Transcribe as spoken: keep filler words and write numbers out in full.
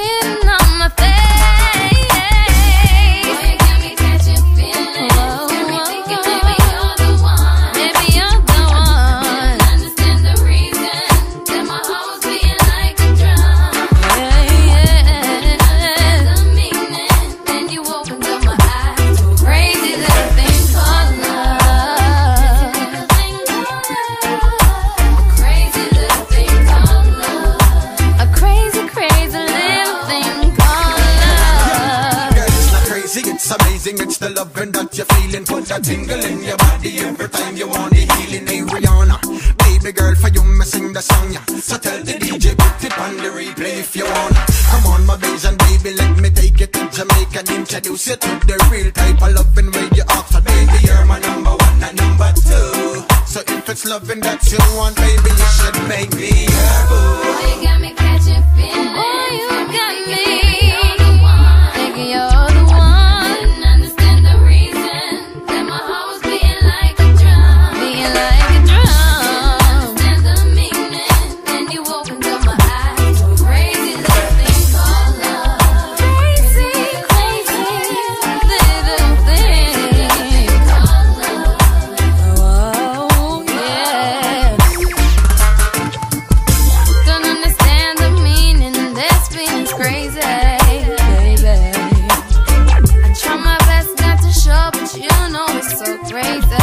written on my face. Boy, you got me catching feelings. Got me thinking maybe you're the one. Maybe you're the one. Didn't understand the reason that my heart was beating like a drum. Yeah, yeah. The meaning. Then you opened up my eyes to a crazy little thing called love. Crazy little thing called love. A crazy, crazy little thing called love. Girl, it's not crazy, it's amazing. It's the loving that you're feeling. Put that tingle in your body every time you want the healing. Hey Rihanna, baby girl, for you me sing the song, yeah. So tell the D J put it on the replay if you wanna. Come on my Bajan baby, let me take you to Jamaica and introduce you to the real type of loving where you after. Baby, you're my number one and number two. So if it's loving that you want, baby, you should make me your boo. Boy, you got me catching feelings. Boy, you got me thinking you're the one. Didn't understand the reason that my heart was beating like a drum. Beating like a drum. Understand the meaning. Then you opened up my eyes to a crazy little thing called love. Crazy, crazy little thing called love. Oh, yeah. Don't understand the meaning. This feeling's crazy, baby. I try my best not to show, but you know it's so crazy.